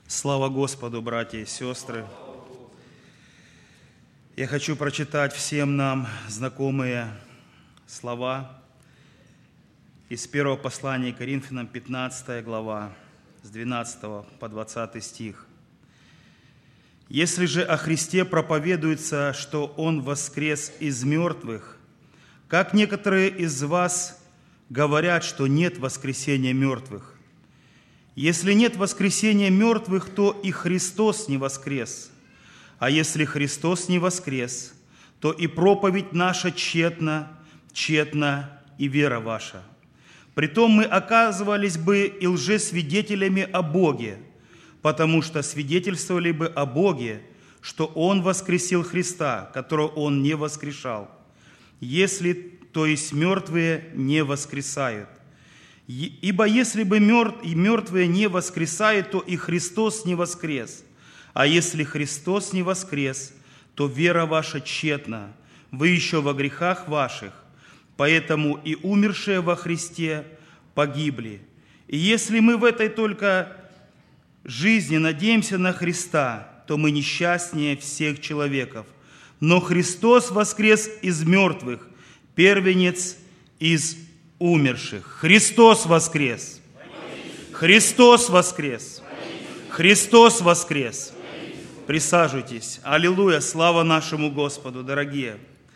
Слава Господу, братья и сестры! Я хочу прочитать всем нам знакомые слова из первого послания Коринфянам, 15 глава, с 12 по 20 стих. «Если же о Христе проповедуется, что Он воскрес из мертвых, как некоторые из вас говорят, что нет воскресения мертвых? Если нет воскресения мертвых, то и Христос не воскрес. А если Христос не воскрес, то и проповедь наша тщетна, тщетна и вера ваша. Притом мы оказывались бы и лжесвидетелями о Боге, потому что свидетельствовали бы о Боге, что Он воскресил Христа, которого Он не воскрешал, если, то есть мертвые не воскресают. Ибо если бы мертвые не воскресают, то и Христос не воскрес. А если Христос не воскрес, то вера ваша тщетна, вы еще во грехах ваших, поэтому и умершие во Христе погибли. И если мы в этой только жизни надеемся на Христа, то мы несчастнее всех человеков. Но Христос воскрес из мертвых, первенец из умерших». Христос воскрес! Христос воскрес! Христос воскрес! Присаживайтесь. Аллилуйя! Слава нашему Господу, дорогие!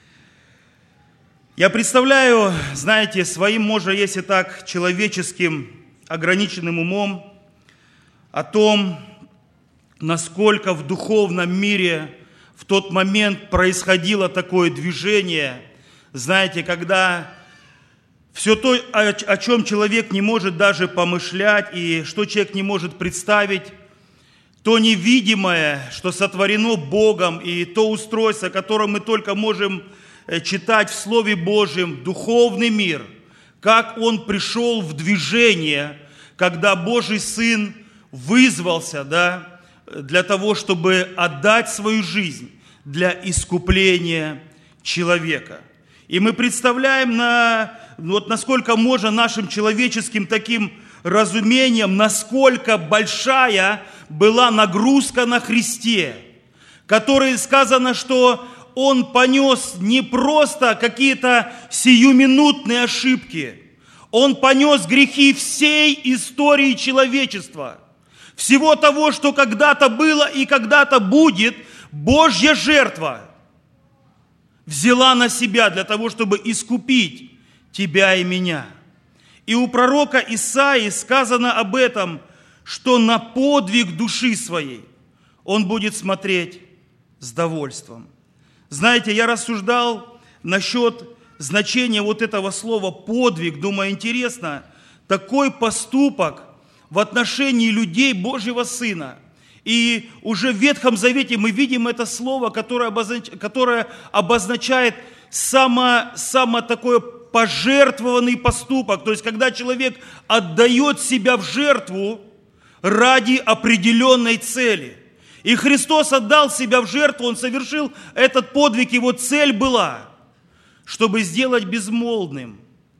Я представляю, знаете, своим, может, если так, человеческим, ограниченным умом о том, насколько в духовном мире в тот момент происходило такое движение, знаете, когда все то, о чем человек не может даже помышлять и что человек не может представить, то невидимое, что сотворено Богом, и то устройство, которое мы только можем читать в Слове Божьем, духовный мир, как он пришел в движение, когда Божий Сын вызвался, для того, чтобы отдать свою жизнь для искупления человека. И мы представляем, насколько можно нашим человеческим таким разумением, насколько большая была нагрузка на Христе, которой сказано, что Он понес не просто какие-то сиюминутные ошибки, Он понес грехи всей истории человечества, всего того, что когда-то было и когда-то будет. Божья жертва взяла на себя для того, чтобы искупить тебя и меня. И у пророка Исаии сказано об этом, что на подвиг души своей он будет смотреть с довольством. Знаете, я рассуждал насчет значения вот этого слова «подвиг». Думаю, интересно, такой поступок в отношении людей Божьего Сына. И уже в Ветхом Завете мы видим это слово, которое обозначает само такое пожертвованный поступок. То есть, когда человек отдает себя в жертву ради определенной цели. И Христос отдал себя в жертву, Он совершил этот подвиг, Его цель была, чтобы сделать безмолвным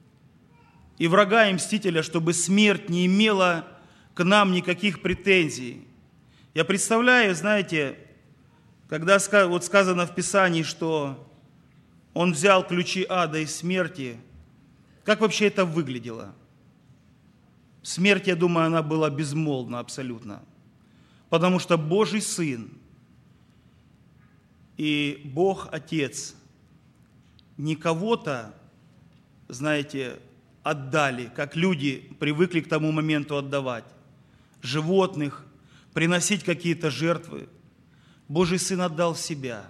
и врага и мстителя, чтобы смерть не имела к нам никаких претензий. Я представляю, знаете, когда вот сказано в Писании, что Он взял ключи ада и смерти, как вообще это выглядело? Смерть, я думаю, она была безмолвна абсолютно, потому что Божий Сын и Бог Отец не кого-то, знаете, отдали, как люди привыкли к тому моменту отдавать, животных, приносить какие-то жертвы. Божий Сын отдал себя.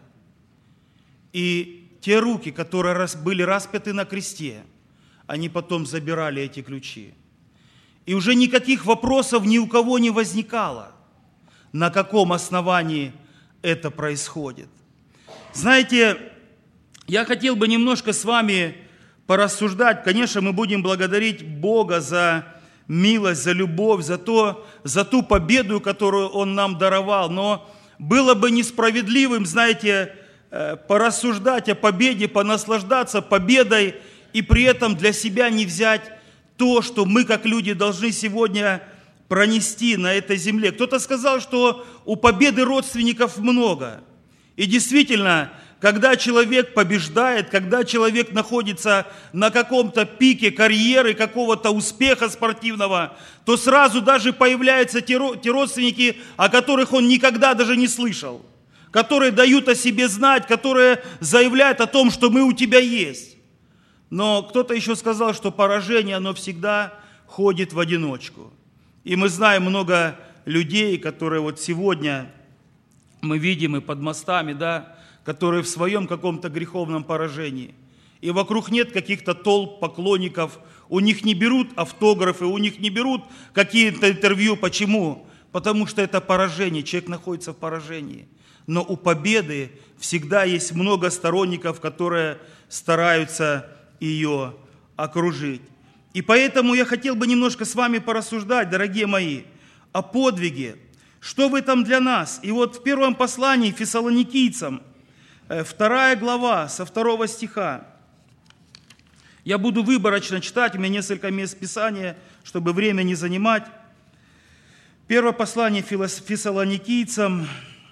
И те руки, которые были распяты на кресте, они потом забирали эти ключи. И уже никаких вопросов ни у кого не возникало, на каком основании это происходит. Знаете, я хотел бы немножко с вами порассуждать. Конечно, мы будем благодарить Бога за милость, за любовь, за ту победу, которую Он нам даровал. Но было бы несправедливым, знаете, порассуждать о победе, понаслаждаться победой и при этом для себя не взять то, что мы, как люди, должны сегодня пронести на этой земле. Кто-то сказал, что у победы родственников много. И действительно, когда человек побеждает, когда человек находится на каком-то пике карьеры, какого-то успеха спортивного, то сразу даже появляются те родственники, о которых он никогда даже не слышал, которые дают о себе знать, которые заявляют о том, что мы у тебя есть. Но кто-то еще сказал, что поражение, оно всегда ходит в одиночку. И мы знаем много людей, которые вот сегодня мы видим и под мостами, да, которые в своем каком-то греховном поражении. И вокруг нет каких-то толп поклонников, у них не берут автографы, у них не берут какие-то интервью. Почему? Потому что это поражение, человек находится в поражении. Но у победы всегда есть много сторонников, которые стараются ее окружить. И поэтому я хотел бы немножко с вами порассуждать, дорогие мои, о подвиге. Что в этом для нас? И вот в первом послании Фессалоникийцам, 2 глава, со 2 стиха. Я буду выборочно читать, у меня несколько мест Писания, чтобы время не занимать. Первое послание Фессалоникийцам,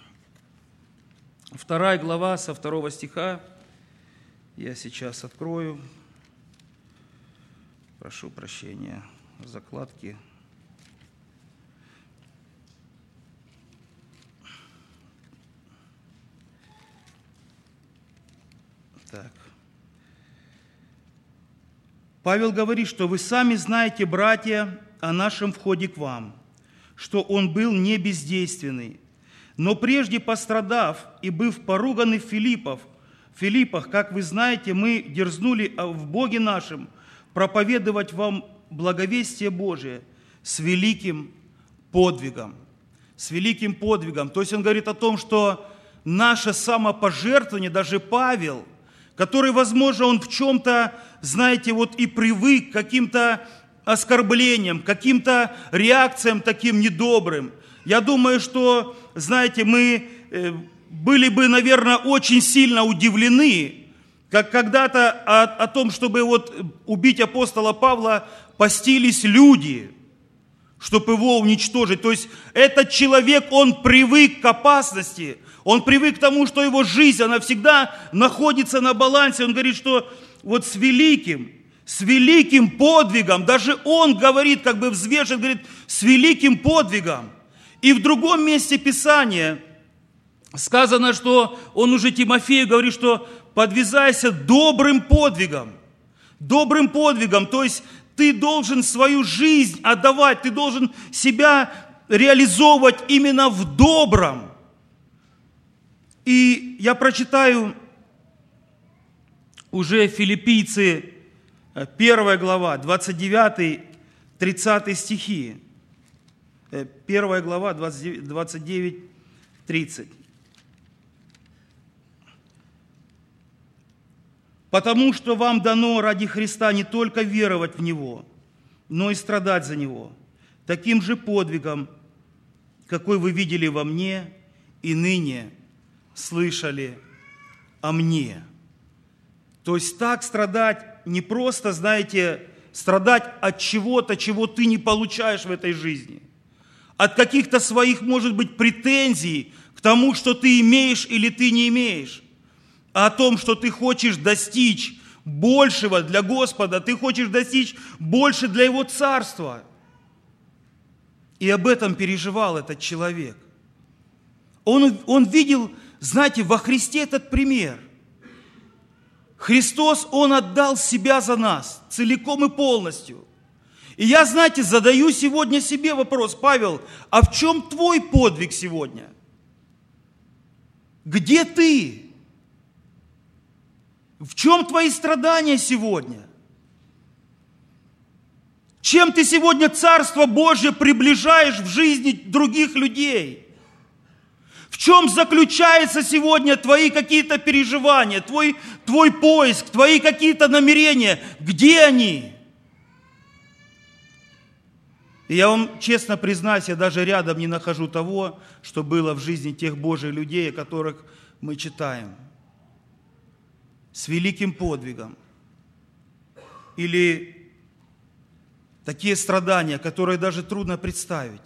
2 глава, со 2 стиха. Я сейчас открою. Прошу прощения, закладки. Так. Павел говорит, что вы сами знаете, братья, о нашем входе к вам, что он был не бездейственный, но прежде пострадав и быв поруганы в Филиппах, как вы знаете, мы дерзнули в Боге нашем проповедовать вам благовестие Божие с великим подвигом. С великим подвигом. То есть он говорит о том, что наше самопожертвование, даже Павел, который, возможно, он в чем-то, знаете, вот и привык к каким-то оскорблениям, к каким-то реакциям таким недобрым. Я думаю, что, знаете, мы были бы, наверное, очень сильно удивлены, как когда-то о том, чтобы вот убить апостола Павла, постились люди, чтобы его уничтожить. То есть этот человек, он привык к опасности, он привык к тому, что его жизнь, она всегда находится на балансе. Он говорит, что вот с великим подвигом, даже он говорит, как бы взвешивает, говорит, с великим подвигом. И в другом месте Писания сказано, что он уже Тимофею говорит, что подвязайся добрым подвигом. Добрым подвигом, то есть ты должен свою жизнь отдавать, ты должен себя реализовывать именно в добром. И я прочитаю уже Филиппийцы, 1 глава, 29-30 стихи. 1 глава, 29-30. «Потому что вам дано ради Христа не только веровать в Него, но и страдать за Него, таким же подвигом, какой вы видели во мне и ныне слышали о мне». То есть так страдать не просто, знаете, страдать от чего-то, чего ты не получаешь в этой жизни, от каких-то своих, может быть, претензий к тому, что ты имеешь или ты не имеешь, а о том, что ты хочешь достичь большего для Господа, ты хочешь достичь больше для Его Царства. И об этом переживал этот человек. Он видел, знаете, во Христе этот пример. Христос, Он отдал себя за нас целиком и полностью. И я, знаете, задаю сегодня себе вопрос, Павел, а в чем твой подвиг сегодня? Где ты? В чем твои страдания сегодня? Чем ты сегодня Царство Божье приближаешь в жизни других людей? В чем заключаются сегодня твои какие-то переживания, твой поиск, твои какие-то намерения? Где они? И я вам честно признаюсь, я даже рядом не нахожу того, что было в жизни тех Божьих людей, о которых мы читаем. С великим подвигом. Или такие страдания, которые даже трудно представить.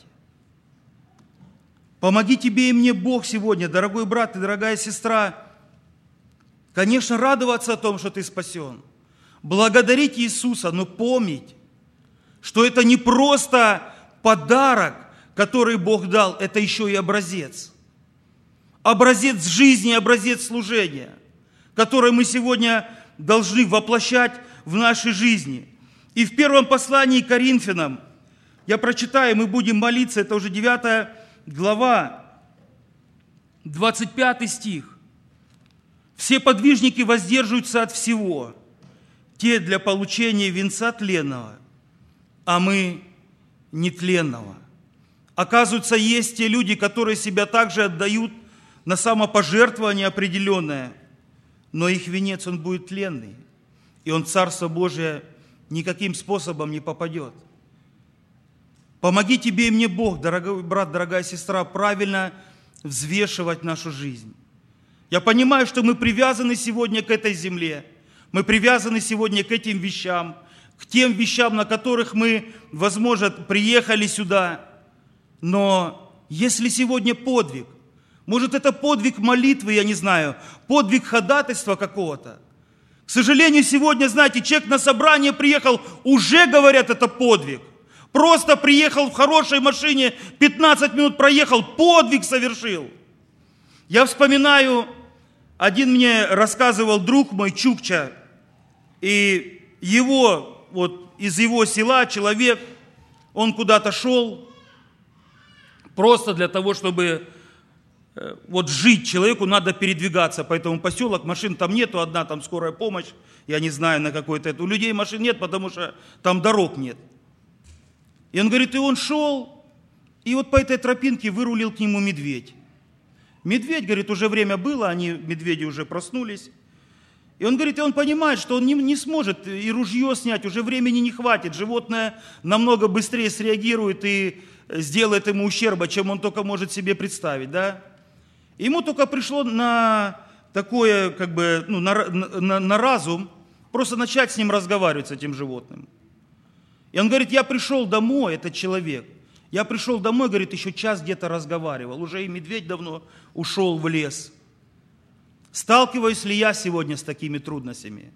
Помоги тебе и мне, Бог, сегодня, дорогой брат и дорогая сестра, конечно, радоваться о том, что ты спасен, благодарить Иисуса, но помнить, что это не просто подарок, который Бог дал, это еще и образец. Образец жизни, образец служения, который мы сегодня должны воплощать в нашей жизни. И в первом послании к Коринфянам, я прочитаю, мы будем молиться, это уже 9 глава, 25 стих. «Все подвижники воздерживаются от всего, те для получения венца тленного, а мы нетленного». Оказывается, есть те люди, которые себя также отдают на самопожертвование определенное, но их венец, он будет тленный, и он в Царство Божие никаким способом не попадет. Помоги тебе и мне, Бог, дорогой брат, дорогая сестра, правильно взвешивать нашу жизнь. Я понимаю, что мы привязаны сегодня к этой земле, мы привязаны сегодня к этим вещам, к тем вещам, на которых мы, возможно, приехали сюда. Но если сегодня подвиг, может, это подвиг молитвы, я не знаю, подвиг ходатайства какого-то. К сожалению, сегодня, знаете, человек на собрание приехал, уже говорят, это подвиг. Просто приехал в хорошей машине, 15 минут проехал, подвиг совершил. Я вспоминаю, один мне рассказывал друг мой, Чукча, и его, вот из его села человек, он куда-то шел, просто для того, чтобы вот жить человеку, надо передвигаться по этому поселку, машин там нету, одна там скорая помощь, я не знаю, на какой-то, у людей машин нет, потому что там дорог нет. И он говорит, и он шел, и вот по этой тропинке вырулил к нему медведь. Медведь, говорит, уже время было, медведи уже проснулись. И он говорит, и он понимает, что он не сможет и ружье снять, уже времени не хватит, животное намного быстрее среагирует и сделает ему ущерба, чем он только может себе представить, да? Ему только пришло на такое, как бы, на разум, просто начать с ним разговаривать, с этим животным. И он говорит, я пришел домой, этот человек, я пришел домой, говорит, еще час где-то разговаривал, уже и медведь давно ушел в лес. Сталкиваюсь ли я сегодня с такими трудностями?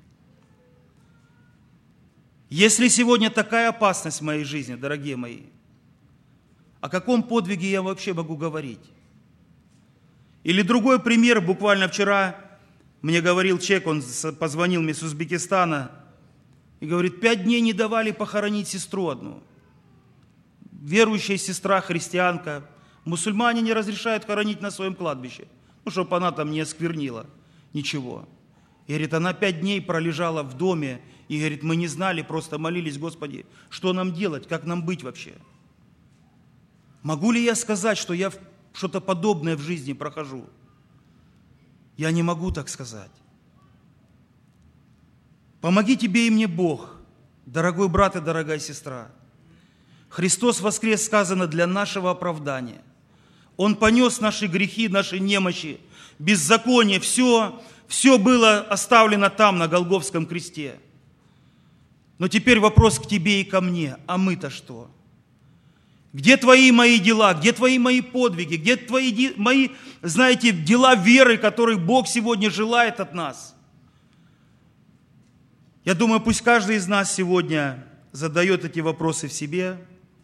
Если сегодня такая опасность в моей жизни, дорогие мои, о каком подвиге я вообще могу говорить? Или другой пример, буквально вчера мне говорил человек, он позвонил мне с Узбекистана и говорит, 5 дней не давали похоронить сестру одну. Верующая сестра, христианка, мусульмане не разрешают хоронить на своем кладбище, чтобы она там не осквернила ничего. И говорит, она 5 дней пролежала в доме, и говорит, мы не знали, просто молились, Господи, что нам делать, как нам быть вообще? Могу ли я сказать, что я что-то подобное в жизни прохожу? Я не могу так сказать. Помоги тебе и мне, Бог, дорогой брат и дорогая сестра. Христос воскрес, сказано, для нашего оправдания. Он понес наши грехи, наши немощи, беззаконие, все было оставлено там, на Голгофском кресте. Но теперь вопрос к тебе и ко мне, а мы-то что? Где твои мои дела, где твои мои подвиги, где твои мои, знаете, дела веры, которые Бог сегодня желает от нас? Я думаю, пусть каждый из нас сегодня задает эти вопросы в себе,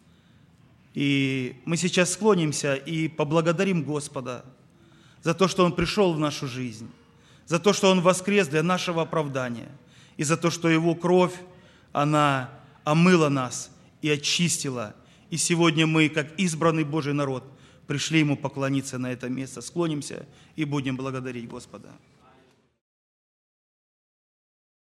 и мы сейчас склонимся и поблагодарим Господа за то, что Он пришел в нашу жизнь, за то, что Он воскрес для нашего оправдания, и за то, что Его кровь, она омыла нас и очистила. И сегодня мы, как избранный Божий народ, пришли Ему поклониться на это место. Склонимся и будем благодарить Господа.